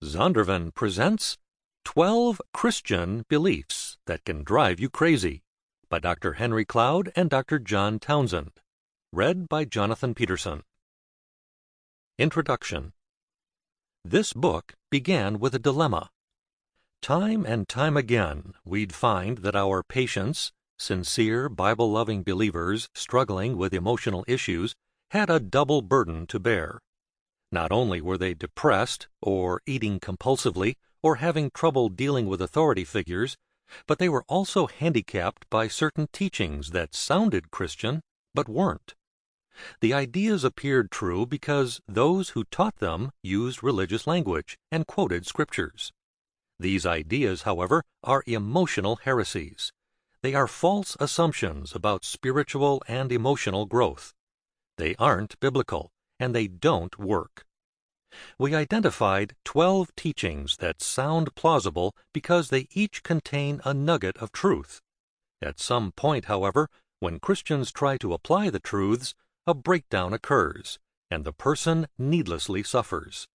Zondervan presents 12 Christian Beliefs That Can Drive You Crazy by Dr. Henry Cloud and Dr. John Townsend. Read by Jonathan Peterson. Introduction. This book began with a dilemma. Time and time again, we'd find that our patients, sincere, Bible-loving believers struggling with emotional issues, had a double burden to bear. Not only were they depressed, or eating compulsively, or having trouble dealing with authority figures, but they were also handicapped by certain teachings that sounded Christian, but weren't. The ideas appeared true because those who taught them used religious language and quoted scriptures. These ideas, however, are emotional heresies. They are false assumptions about spiritual and emotional growth. They aren't biblical, and they don't work. We identified 12 teachings that sound plausible because they each contain a nugget of truth. At some point, however, when Christians try to apply the truths, a breakdown occurs, and the person needlessly suffers.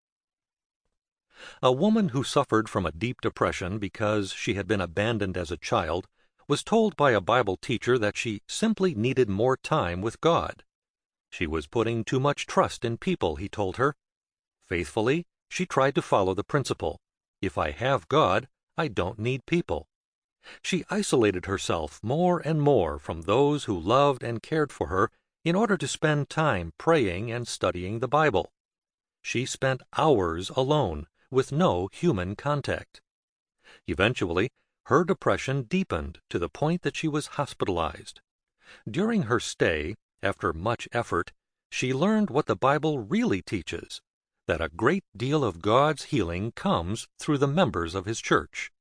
A woman who suffered from a deep depression because she had been abandoned as a child was told by a Bible teacher that she simply needed more time with God. She was putting too much trust in people, he told her. Faithfully, she tried to follow the principle, if I have God, I don't need people. She isolated herself more and more from those who loved and cared for her in order to spend time praying and studying the Bible. She spent hours alone, with no human contact. Eventually, her depression deepened to the point that she was hospitalized. During her stay, after much effort, she learned what the Bible really teaches, that a great deal of God's healing comes through the members of His church.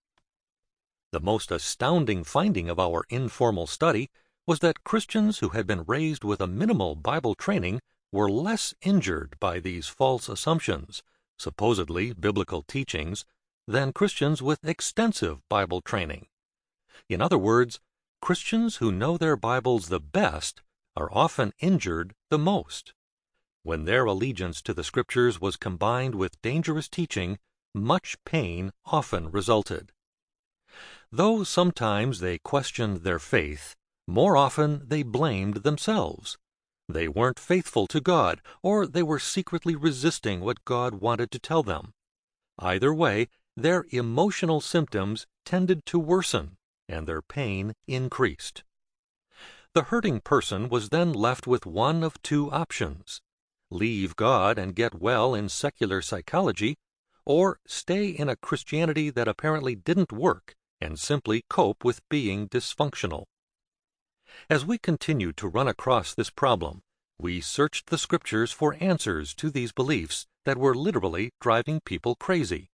The most astounding finding of our informal study was that Christians who had been raised with a minimal Bible training were less injured by these false assumptions, supposedly biblical teachings, than Christians with extensive Bible training. In other words, Christians who know their Bibles the best are often injured the most. When their allegiance to the Scriptures was combined with dangerous teaching, much pain often resulted. Though sometimes they questioned their faith, more often they blamed themselves. They weren't faithful to God, or they were secretly resisting what God wanted to tell them. Either way, their emotional symptoms tended to worsen, and their pain increased. The hurting person was then left with one of two options: leave God and get well in secular psychology, or stay in a Christianity that apparently didn't work and simply cope with being dysfunctional. As we continued to run across this problem, we searched the Scriptures for answers to these beliefs that were literally driving people crazy.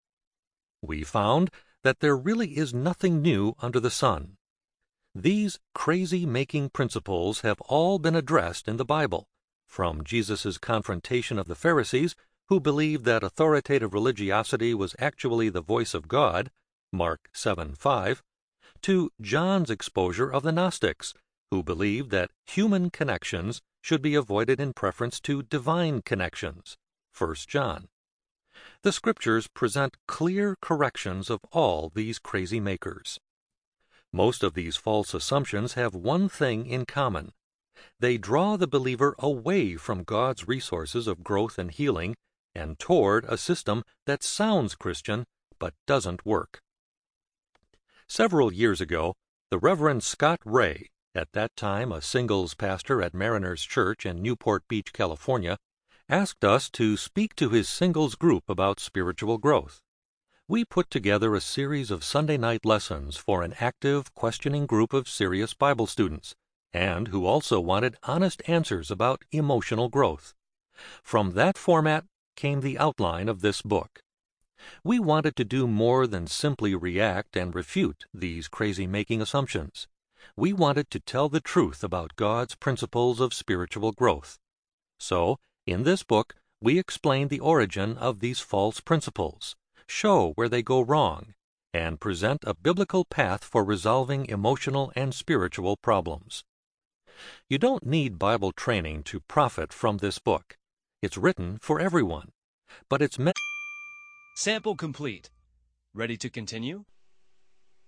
We found that there really is nothing new under the sun. These crazy-making principles have all been addressed in the Bible, from Jesus' confrontation of the Pharisees, who believed that authoritative religiosity was actually the voice of God, Mark 7:5, to John's exposure of the Gnostics, who believed that human connections should be avoided in preference to divine connections, 1 John. The Scriptures present clear corrections of all these crazy makers. Most of these false assumptions have one thing in common. They draw the believer away from God's resources of growth and healing and toward a system that sounds Christian but doesn't work. Several years ago, the Reverend Scott Ray, at that time a singles pastor at Mariners Church in Newport Beach, California, asked us to speak to his singles group about spiritual growth. We put together a series of Sunday night lessons for an active, questioning group of serious Bible students, and who also wanted honest answers about emotional growth. From that format came the outline of this book. We wanted to do more than simply react and refute these crazy-making assumptions. We wanted to tell the truth about God's principles of spiritual growth. So, in this book, we explain the origin of these false principles, show where they go wrong, and present a biblical path for resolving emotional and spiritual problems. You don't need Bible training to profit from this book. It's written for everyone, but it's meant Sample complete. Ready to continue?